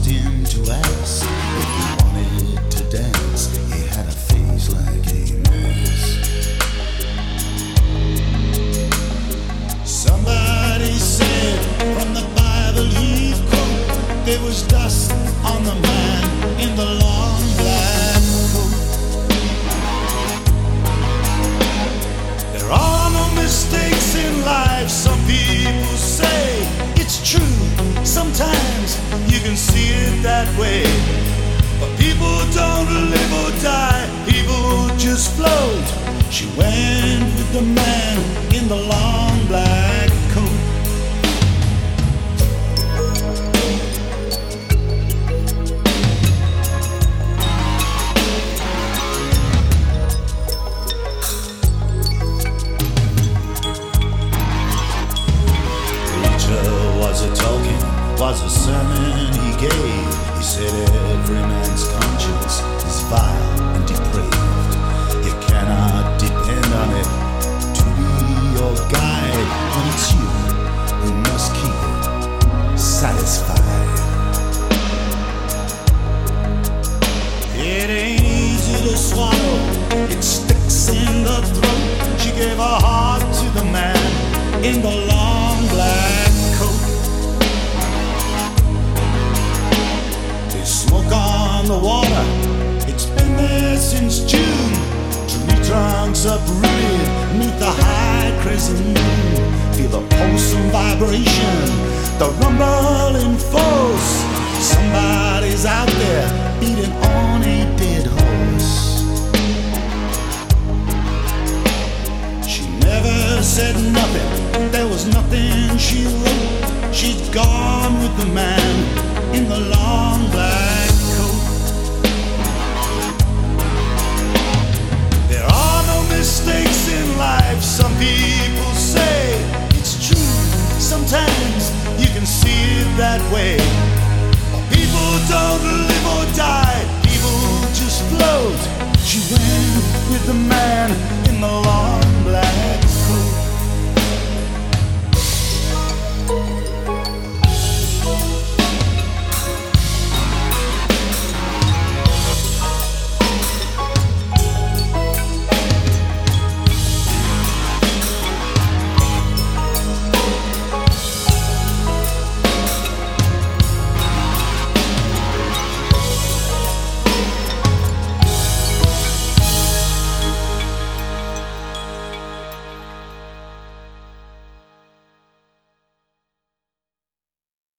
him to ask if he wanted to dance. He had a face like a mouse. Somebody said from the Bible he'd quote, there was dust on the man in the long black coat. There are no mistakes in life, some people say. It's true, sometimes you can see it that way. But people don't live or die, people just float. She went with the man in the long black coat. Was a sermon he gave. He said every man's conscience is vile and depraved. You cannot depend on it to be your guide. When it's you who must keep it satisfied. It ain't easy to swallow, it sticks in the throat. She gave her heart to the man in the long black coat. Smoke on the water, it's been there since June. Tree trunks uprooted neath the high crescent moon. Feel the pulsing vibration, the rumble in force. Somebody's out there beating on a dead horse. She never said nothing, there was nothing she wrote. She'd gone with the man in the long black coat. There are no mistakes in life, some people say. It's true, sometimes you can see it that way. But people don't live or die, people just float. She went with the man